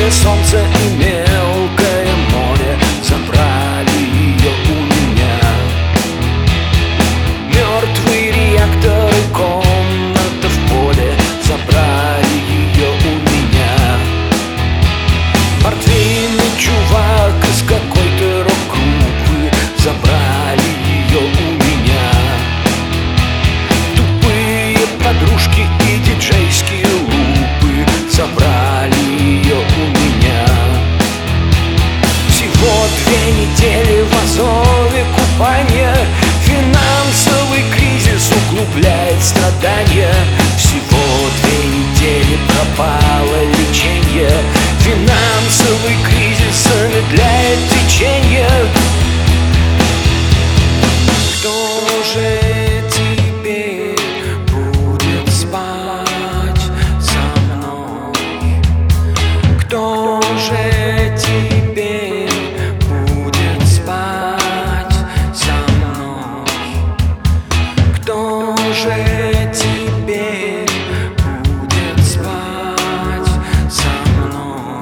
южное солнце и мелкое море забрали ее у меня. Мертвый реактор и комната в поле забрали ее у меня. Портвейный чувак из какой-то рок-группы забрали ее у меня. Тупые подружки и диджейские лупы забрали ее у меня. Всего 2 недели в Азове купания, финансовый кризис углубляет страдания. Всего 2 недели пропало лечение, финансовый кризис замедляет течение. Кто же теперь будет спать со мной? Кто же теперь будет спать со мной? Кто же теперь будет спать со мной?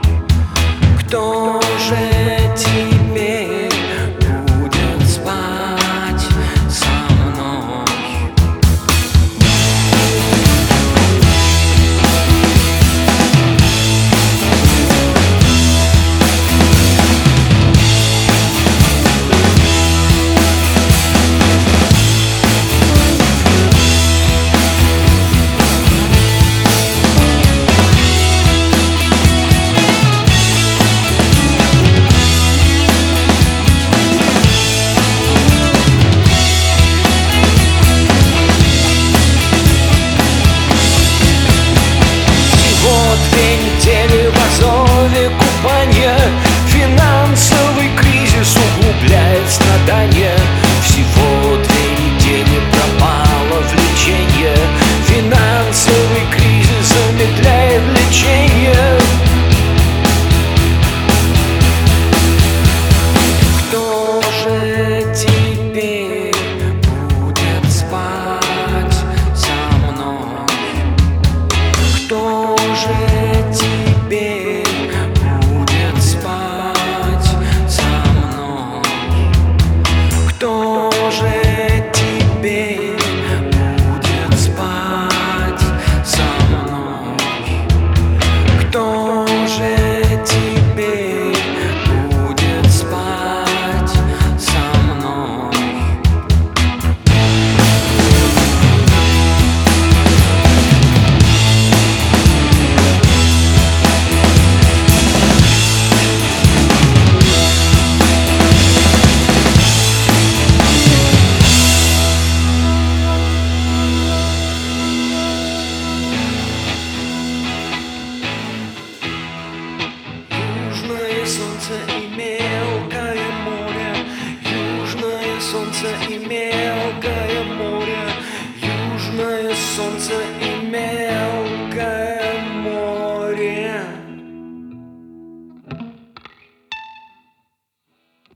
Кто же теперь будет спать со мной? Купание, финансовый кризис углубляет страдания. Всего 2 недели пропало влечение, финансовый кризис замедляет лечение. Кто же теперь будет спать со мной? Кто же теперь будет спать со мной? Кто же теперь будет спать со мной? Кто же теперь будет спать со мной? Южное солнце и мелкое море, южное солнце и мелкое море, южное солнце